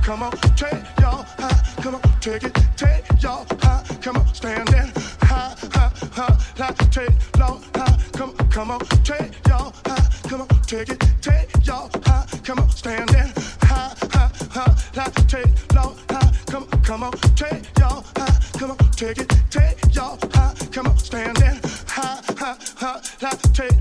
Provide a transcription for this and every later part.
come on, take y'all high, come on, take it, take y'all high, come on, standing high, high, high, like take low high, come on, take y'all high, come on, take it, take y'all high, come on, standing high, high, high, like take low high, come on, take y'all high, come on, take it, take y'all high, come on, standing high, high, high, like take.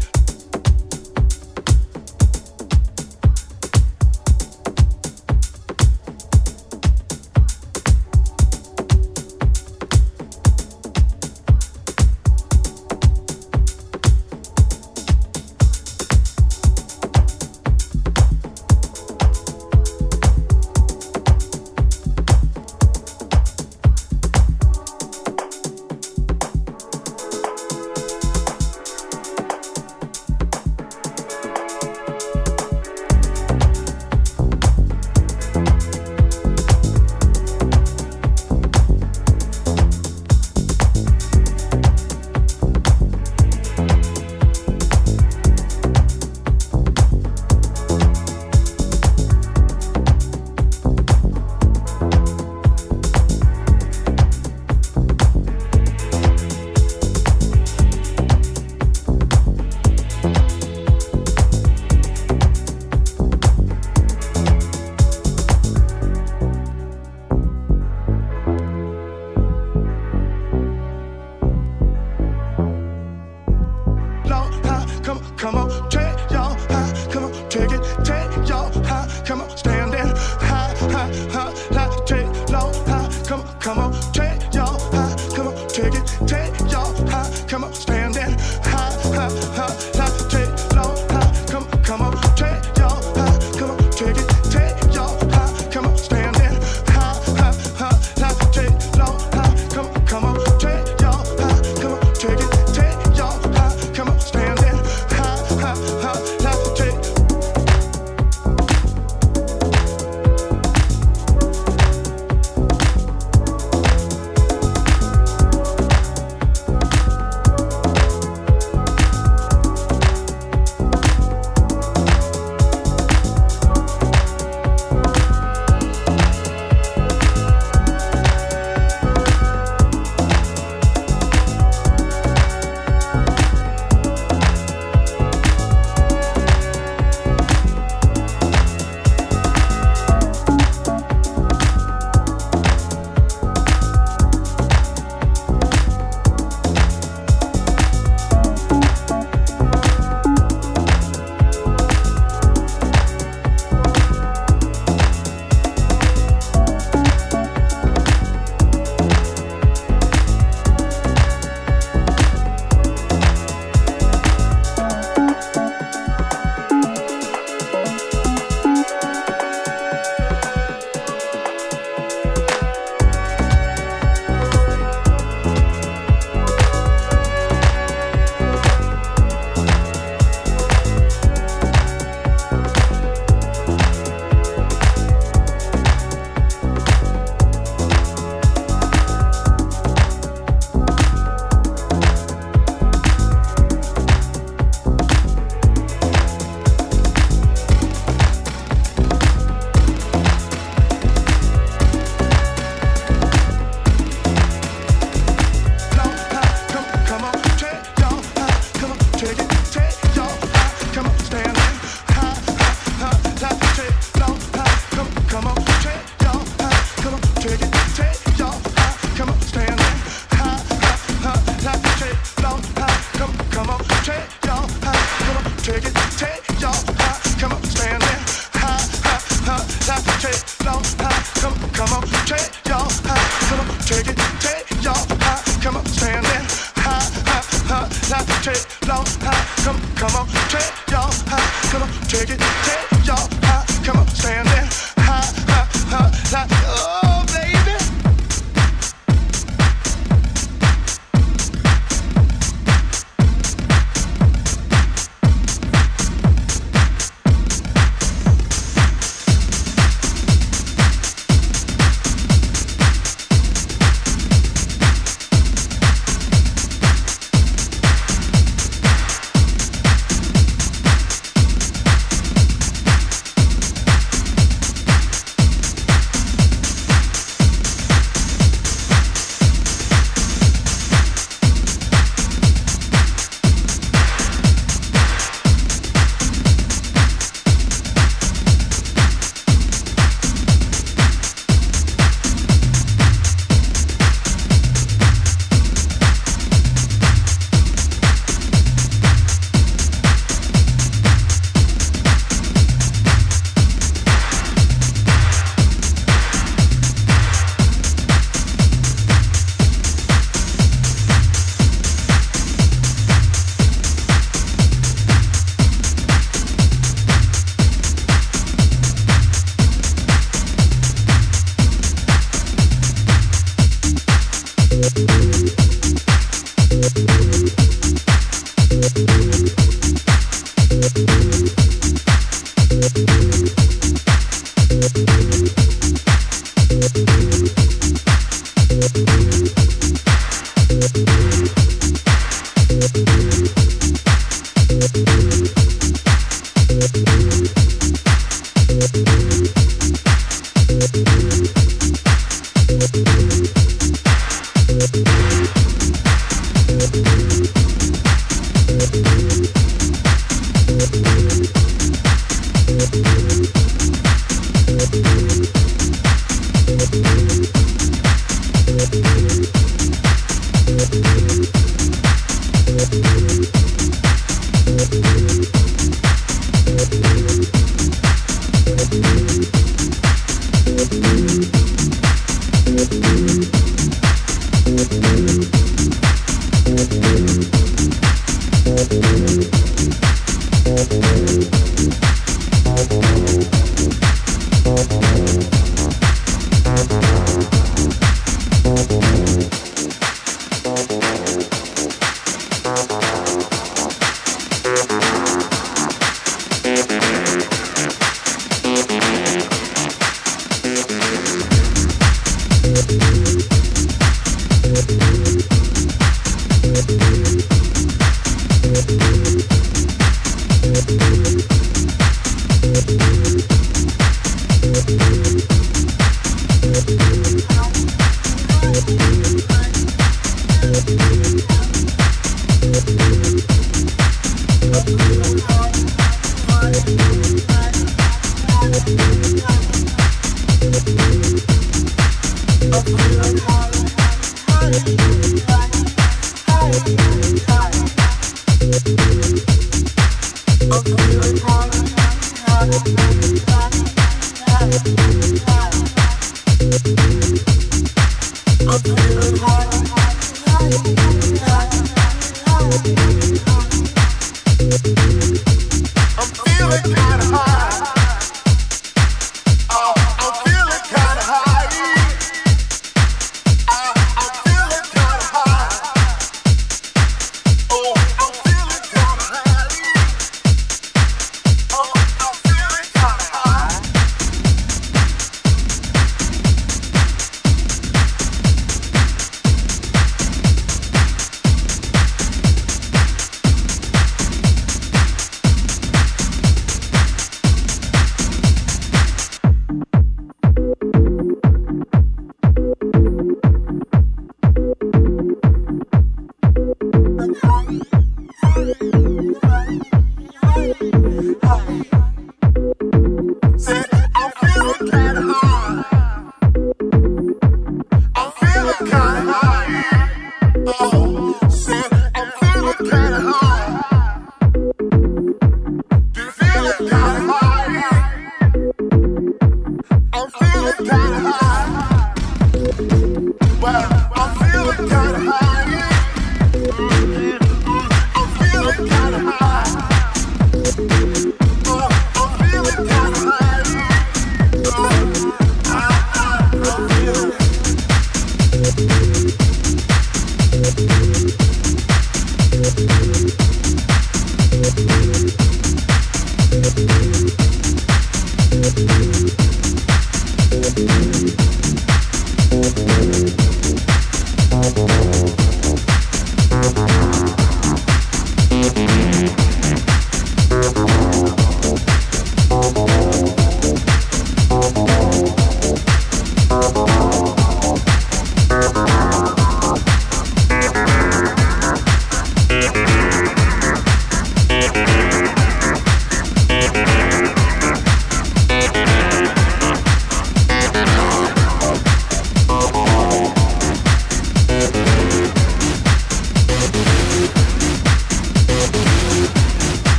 Come on, take y'all high, come on, take it, take y'all high, come on, standing high, high, high, like take low high, come on, take y'all high, come on, take it, take y'all high, come on, standing high, high, high, like take low high, come on, take y'all high, come on, take it, take y'all high, come on, standing high, high, high, like take low high, come on, take y'all high, come on, take it, take y'all high, come on, standing.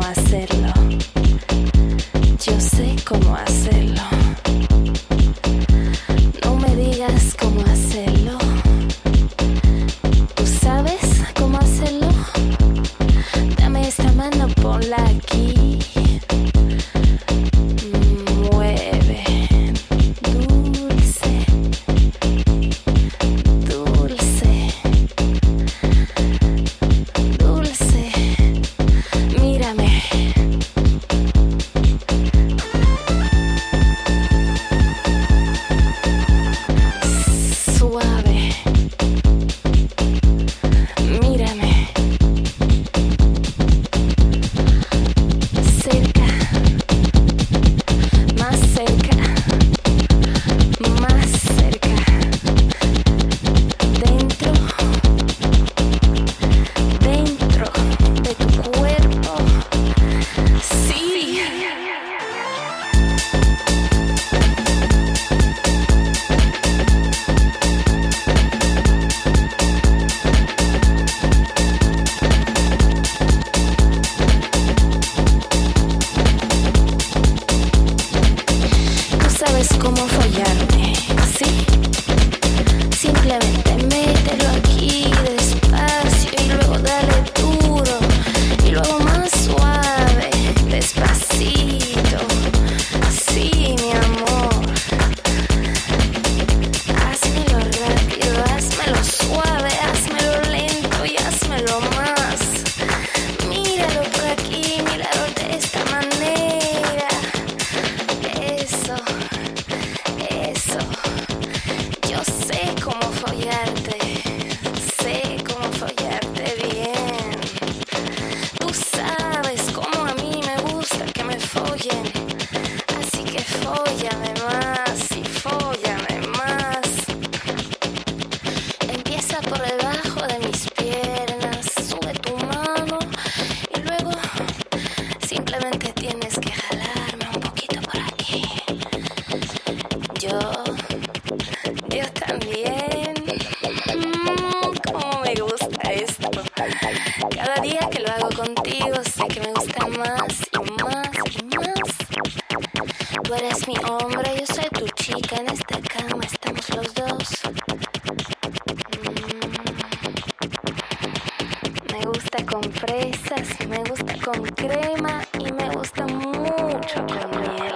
hacerlo. Yo sé cómo hacerlo. No me digas cómo hacerlo. ¿Tú sabes cómo hacerlo? Dame esta mano, ponla aquí. Mueve, dulce, dulce, dulce. Mírame. Suave. Mírame. Cerca. Más cerca. Más cerca. Dentro. Dentro de tu cuerpo. Sí. Tú sabes cómo follarme, ¿sí? Simplemente mételo aquí despacio y luego dale duro y luego más suave, despacito. Sí, mi amor. Házmelo rápido, házmelo suave, házmelo lento y házmelo más. Míralo por aquí, míralo de esta manera. Eso, eso. Yo sé cómo follarte bien. Tú sabes cómo a mí me gusta que me follen. Así que fóllame más y fóllame más. Empieza por debajo de mis piernas, sube tu mano y luego simplemente tienes que jalarme un poquito por aquí. Yo también. Cómo me gusta esto. Cada día que lo hago contigo sé que me gusta más y más y más. Tú eres mi hombre, yo soy tu chica. En esta cama estamos los dos. Me gusta con fresas, me gusta con crema y me gusta mucho con miel.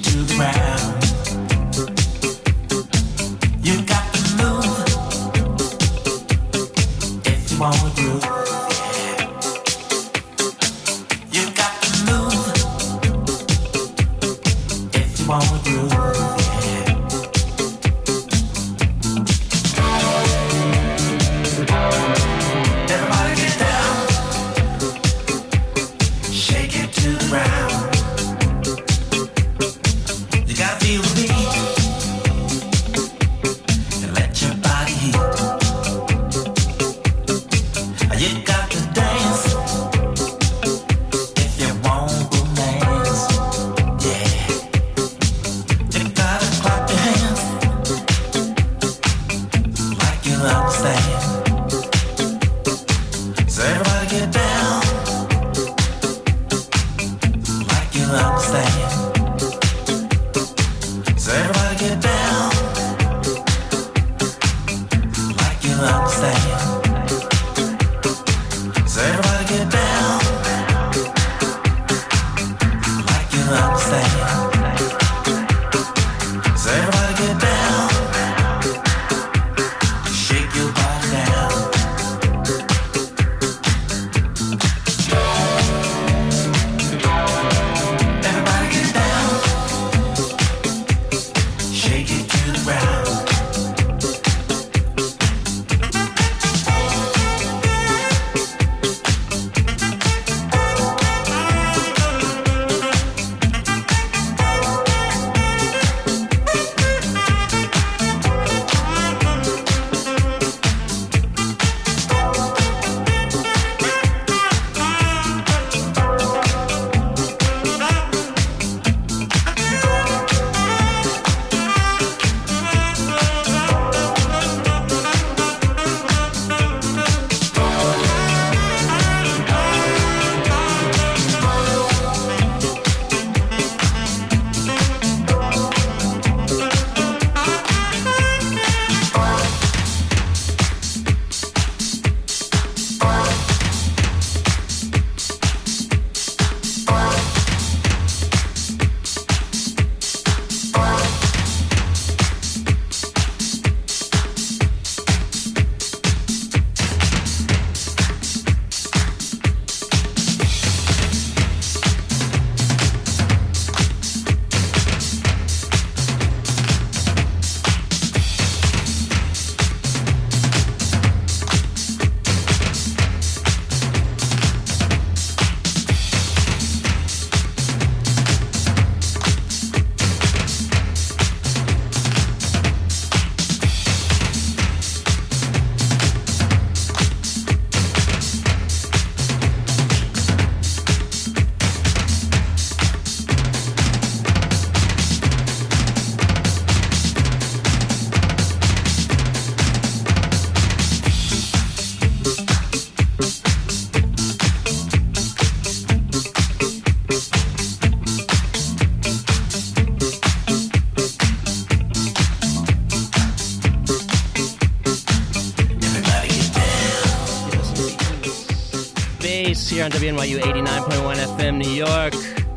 Here on WNYU 89.1 FM New York.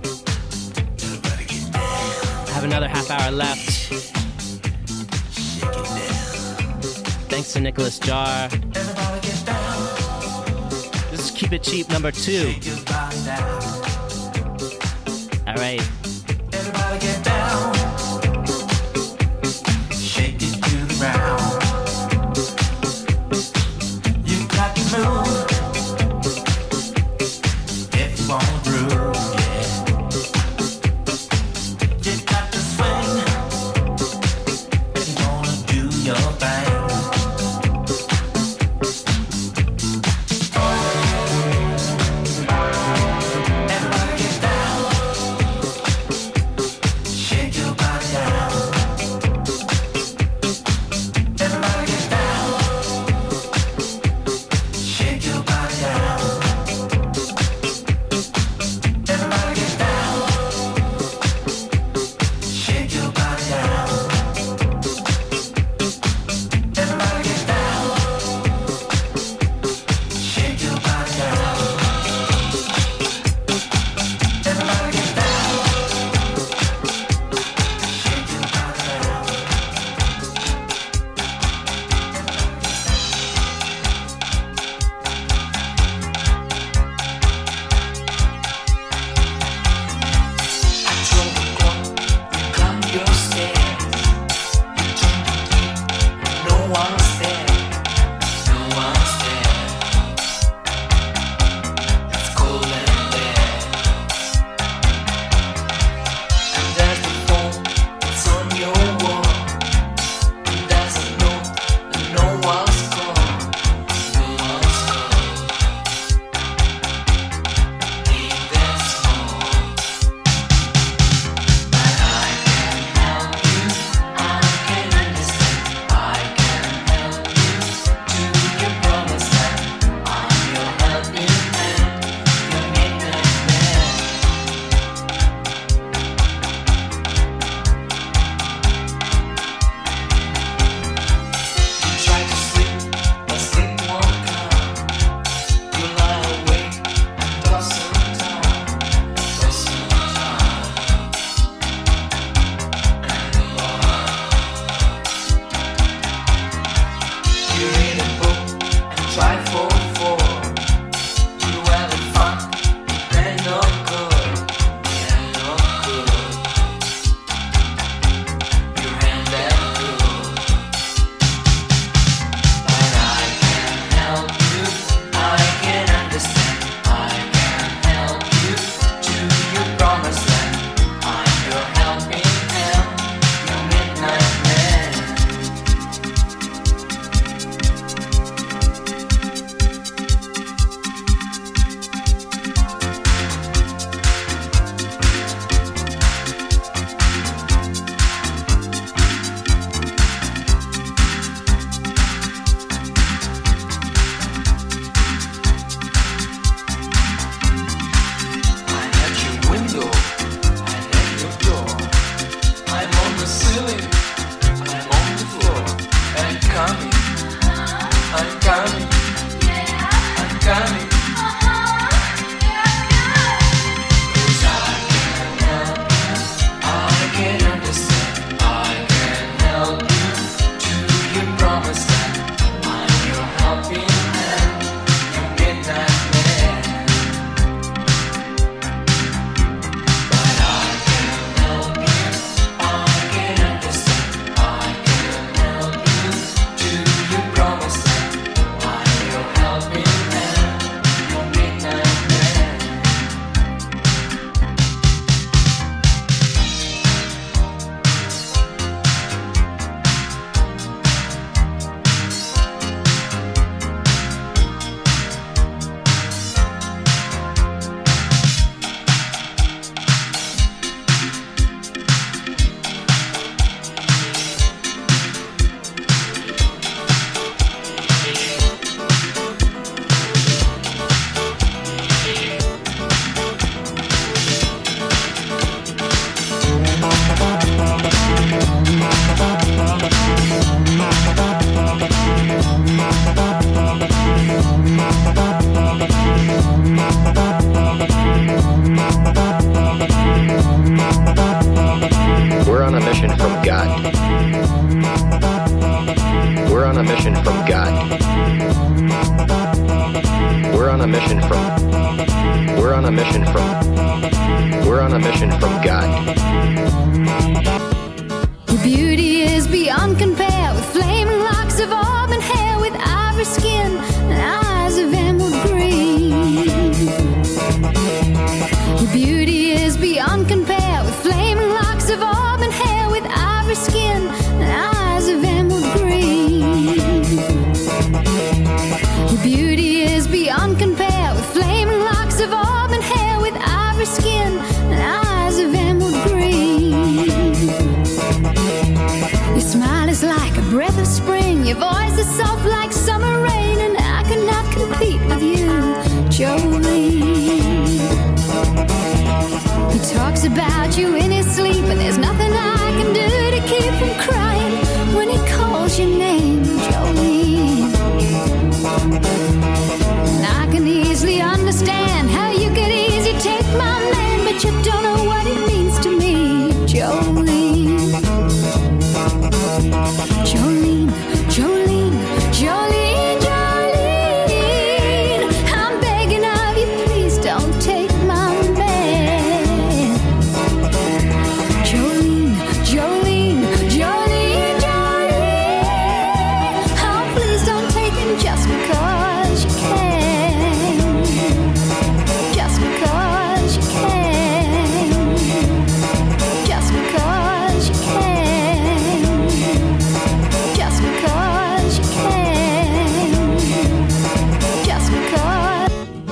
I have another half hour left. Thanks to Nicholas Jar. This is Keep It Cheap number 2. All right. Everybody get down. Shake it to the ground. You got to move. on a mission from God. We're on a mission from God. We're on a mission from. We're on a mission from. We're on a mission from God. Your beauty is beyond compare, with flaming locks of auburn hair, with ivory skin and eyes of emerald green. Your beauty is beyond compare, with flaming locks of auburn hair, with ivory skin and eyes of emerald green. Your beauty is beyond compare, with flaming locks of auburn hair, with ivory skin and eyes of emerald green. Your smile is like a breath of spring, your voice is soft like summer rain, and I could not compete with you, Jolene. He talks about you in his sleep, and there's nothing I can do to keep from crying when he calls your name, Jolene. And I can easily understand how you could easily take my man, but you don't know what it means to me, Jolene. Jolene, Jolene, Jolene, Jolene, I'm begging of you, please don't take my man. Jolene, Jolene, Jolene, Jolene, oh, please don't take him just because you can. Just because you can. Just because you can. Just because you can. Just because.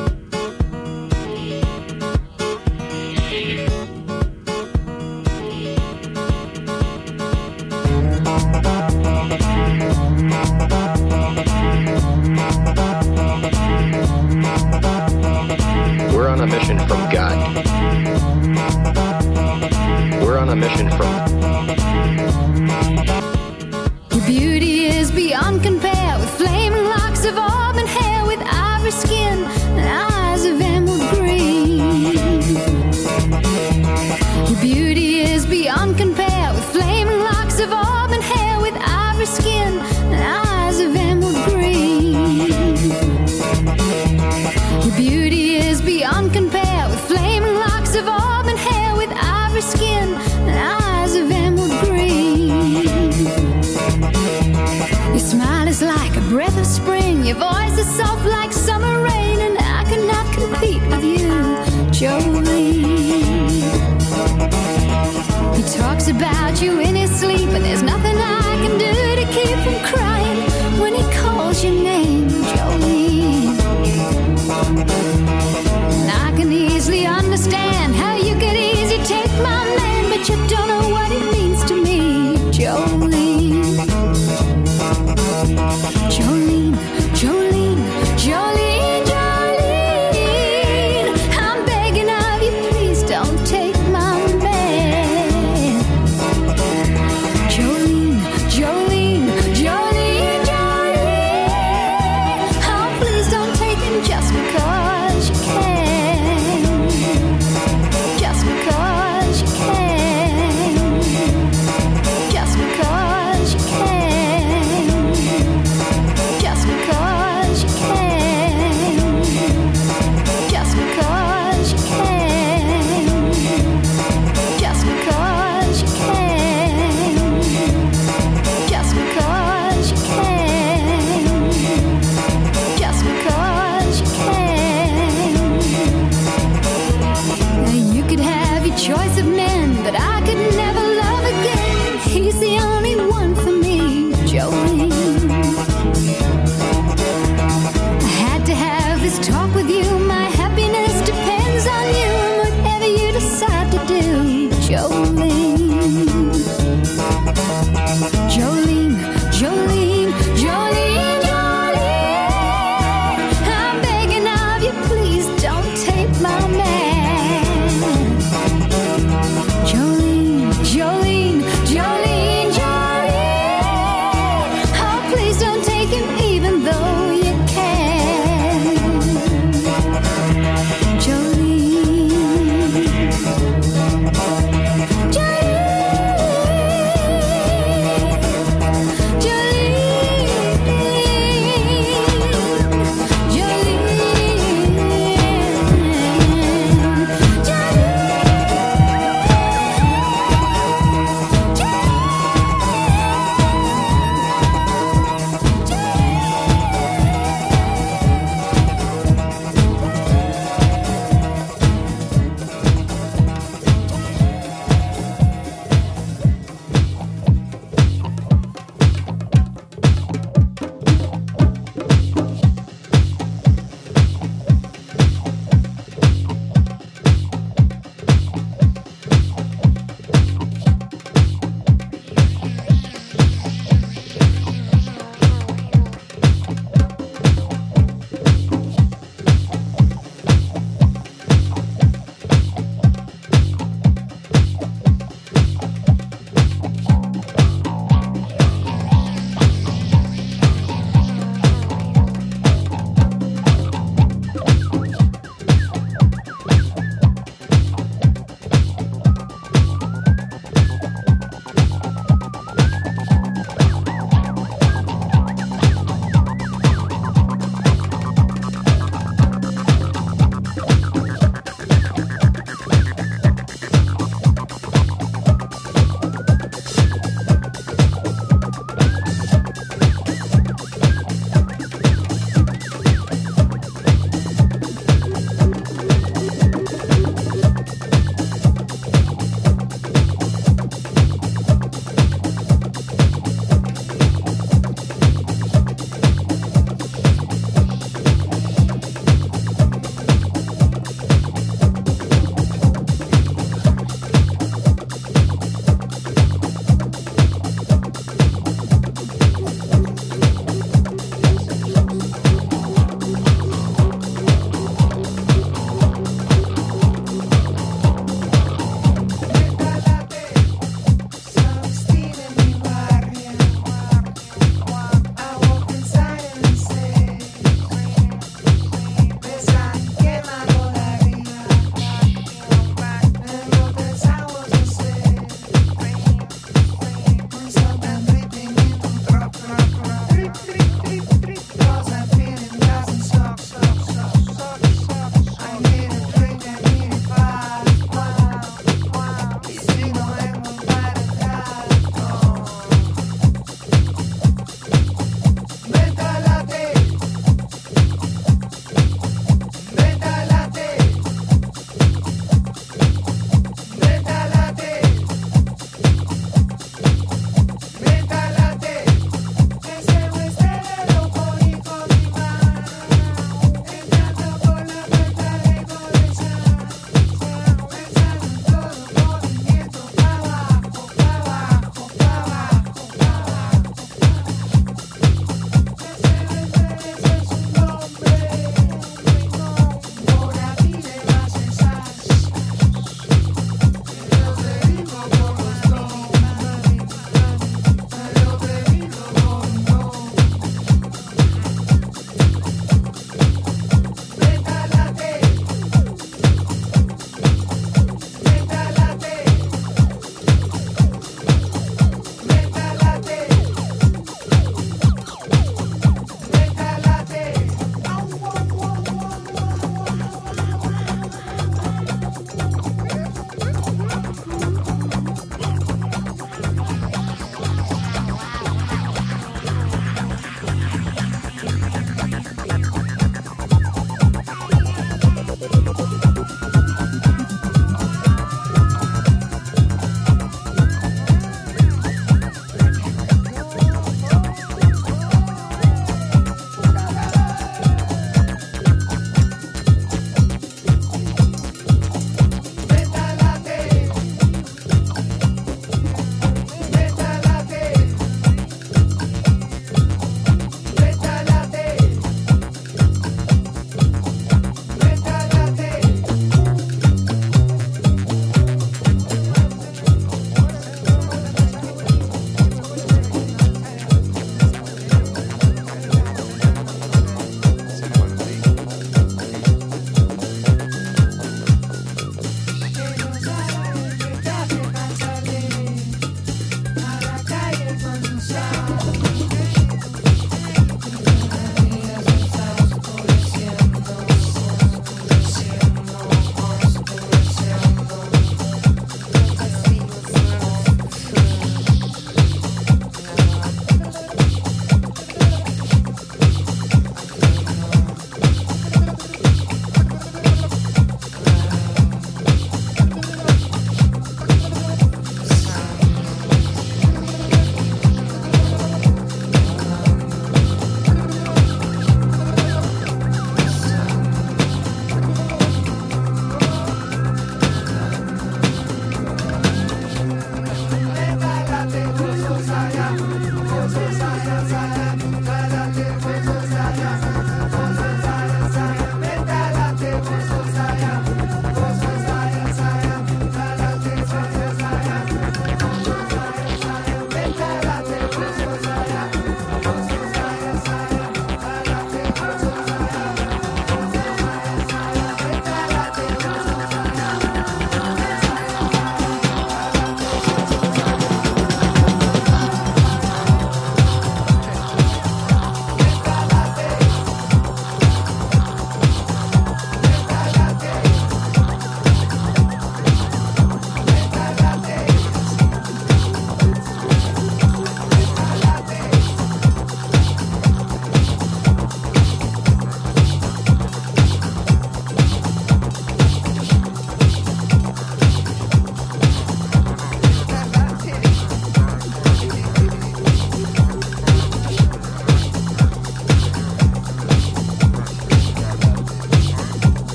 We're on a mission from God. We're on a mission from. Your beauty is beyond compare, with flaming locks of auburn hair, with ivory skin and eyes of emerald green. Your beauty is beyond compare, with flaming locks of auburn hair, with ivory skin and eyes of emerald green. Your beauty is beyond compare, with flaming locks of auburn hair, with ivory skin and eyes of emerald green. Your smile is like a breath of spring, your voice is soft like summer rain, and I cannot compete with you, Jolene. He talks about you in his sleep, and there's nothing I can do to keep from crying when he calls your name, Jolene. And I can easily understand how you could easily take my man, but you don't know what it means to me, Jolene. Jolene, Jolene, Jolene, Jolene, I'm begging of you, please don't take my man. Jolene, Jolene, Jolene.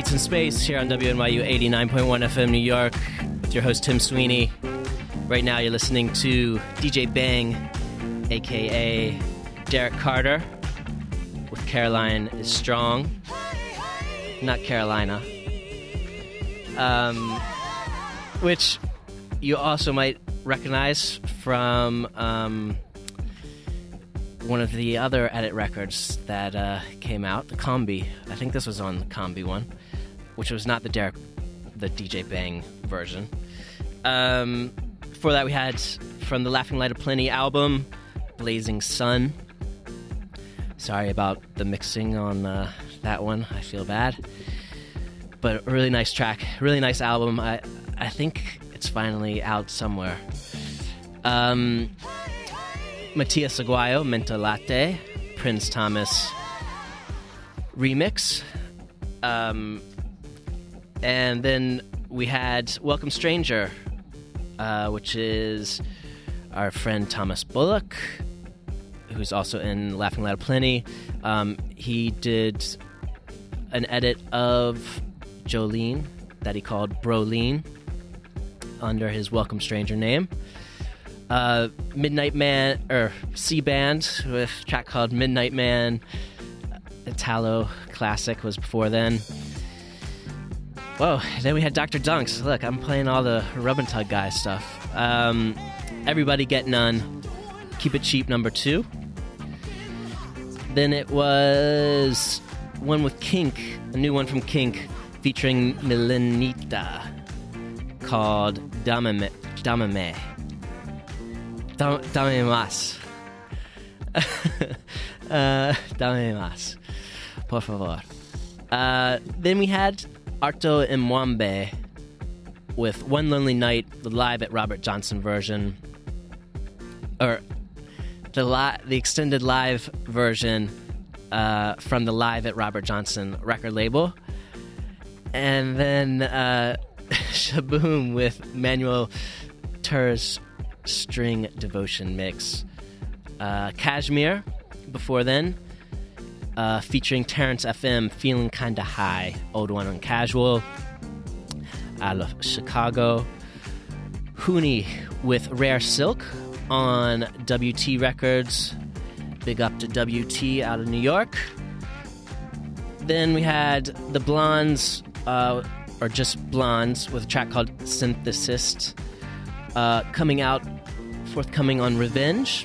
Beats in Space here on WNYU 89.1 FM New York with your host Tim Sweeney. Right now you're listening to DJ Bang, a.k.a. Derek Carter, with Caroline is Strong. Not Carolina. Which you also might recognize from one of the other Edit records that came out, the Combi. I think this was on the Combi one, which was not the DJ Bang version. Before that, we had from the Laughing Light of Plenty album, Blazing Sun. Sorry about the mixing on that one. I feel bad. But a really nice track, really nice album. I think it's finally out somewhere. Matias Aguayo, Menta Latte, Prince Thomas remix. And then we had Welcome Stranger, which is our friend Thomas Bullock, who's also in Laughing Loud Plenty. He did an edit of Jolene that he called Broline under his Welcome Stranger name. Midnight Man, or C-Band, with a track called Midnight Man. Italo Classic was before then. Whoa, then we had Dr. Dunks. Look, I'm playing all the Rub and Tug guy stuff. Everybody Get None, Keep It Cheap #2. Then it was one with Kink, a new one from Kink, featuring Milenita, called Dame más. Dame más. Por favor. Then we had Arto Mwambe with One Lonely Night, the live at Robert Johnson version. Or the extended live version from the Live at Robert Johnson record label. And then Shaboom with Manuel Tur's String Devotion mix. Kashmir before then, featuring Terrence FM, Feeling Kinda High, old one on Casual, out of Chicago. Hooney with Rare Silk on WT Records. Big up to WT out of New York. Then we had the Blondes, or just Blondes, with a track called Synthesist, forthcoming on Revenge.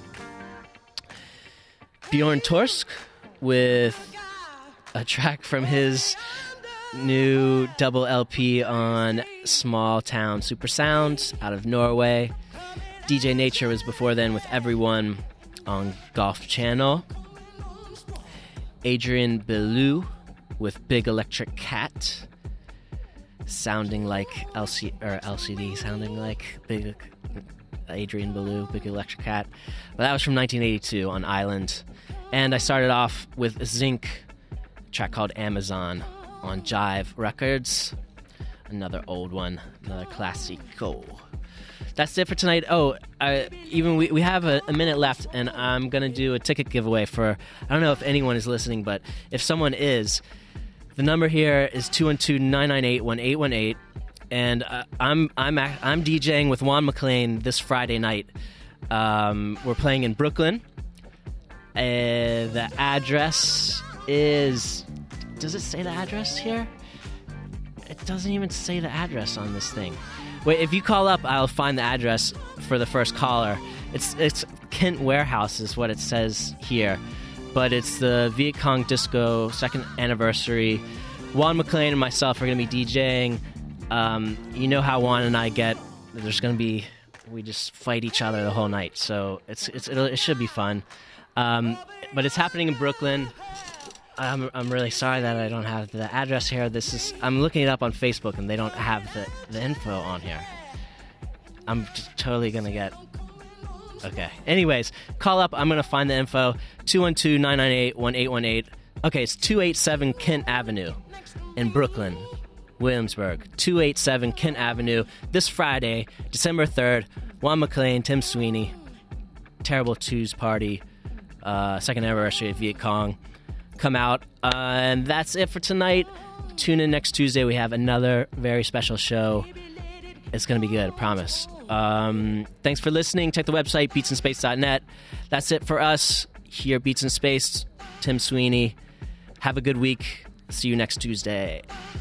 Bjorn Torsk with a track from his new double LP on Small Town Super Sounds out of Norway. DJ Nature was before then with Everyone on Golf Channel. Adrian Belew with Big Electric Cat, sounding like LCD, sounding like Big Adrian Belew, Big Electric Cat. Well, that was from 1982 on Island. And I started off with Zinc, a track called Amazon on Jive Records. Another old one, another classico. That's it for tonight. Oh, we have a minute left, and I'm going to do a ticket giveaway for, I don't know if anyone is listening, but if someone is, the number here is 212-998-1818, and I'm DJing with Juan McClain this Friday night. We're playing in Brooklyn. The address is... Does it say the address here? It doesn't even say the address on this thing. Wait, if you call up, I'll find the address for the first caller. It's Kent Warehouse is what it says here. But it's the Viet Cong Disco 2nd anniversary. Juan McClain and myself are going to be DJing. You know how Juan and I get. There's going to be... We just fight each other the whole night. So it should be fun. But it's happening in Brooklyn. I'm really sorry that I don't have the address here. I'm looking it up on Facebook and they don't have the info on here. I'm just totally gonna get... Okay. Anyways, call up. I'm gonna find the info. 212-998-1818. Okay, it's 287 Kent Avenue in Brooklyn, Williamsburg. 287 Kent Avenue. This Friday, December 3rd. Juan McClain, Tim Sweeney. Terrible Twos Party. 2nd anniversary of Viet Cong. come out. And that's it for tonight. Tune in next Tuesday. We have another very special show. It's going to be good, I promise. Thanks for listening. Check the website, beatsinspace.net. That's it for us here at Beats in Space. Tim Sweeney. Have a good week. See you next Tuesday.